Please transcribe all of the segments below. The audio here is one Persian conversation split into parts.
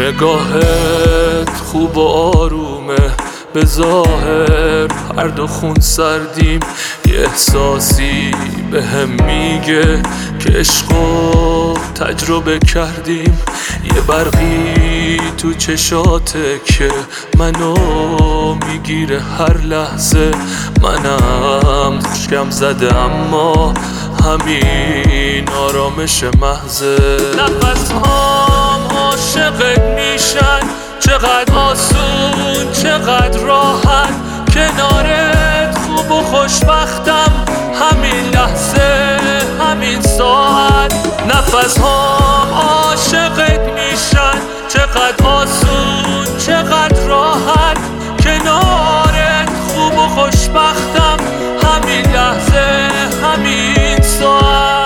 نگاهت خوب و آرومه، به ظاهر هر دو خون سردیم. یه احساسی به هم میگه که عشقو تجربه کردیم. یه برقی تو چشاته که منو میگیره هر لحظه. منم خوشگم زده اما همین آرامش محضه. نفس‌هام عاشقت میشن، چقدر آسون چقدر راحت. کنارت خوب و خوشبختم، همین لحظه همین ساعت. نفس‌هام عاشقت میشن، چقدر آسون چقدر راحت. کنارت خوب و خوشبختم، همین لحظه همین ساعت.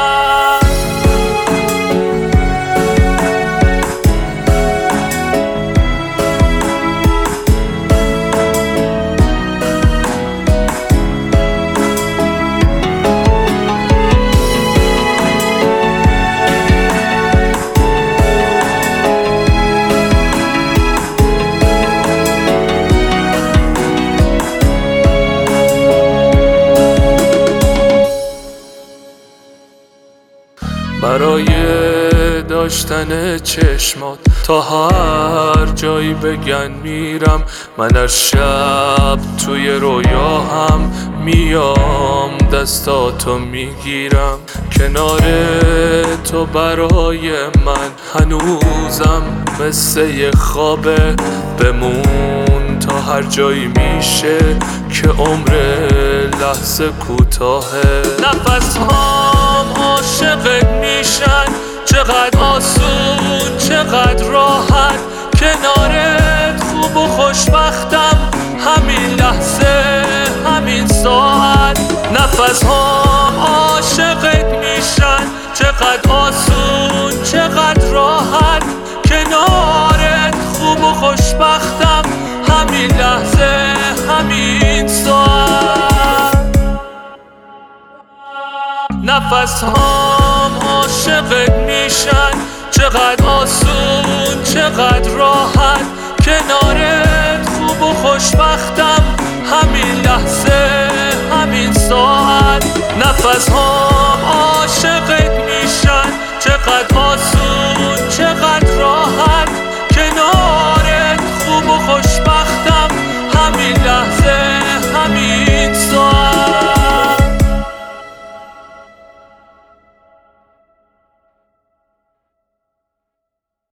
برای داشتن چشمات تا هر جایی بگن میرم. من هر شب توی رویا هم میام دستاتو میگیرم. کنار تو برای من هنوزم مثل یه خوابه. بمون تا هر جایی میشه که عمر لحظه کوتاهه. نفس‌هام عاشقت میشن، چقدر آسون چقدر راحت. کنارت خوب و خوشبختم، همین لحظه همین ساعت. نفس‌هام عاشقت میشن، چقدر آسون چقدر راحت. کنارت خوب و خوشبختم، همین لحظه همین ساعت. نفس‌هام عاشقت میشن، چقدر آسون چقدر راحت. کنارت خوب و خوشبختم، همین لحظه همین ساعت. نفس‌هام عاشقت میشن، چقدر آسون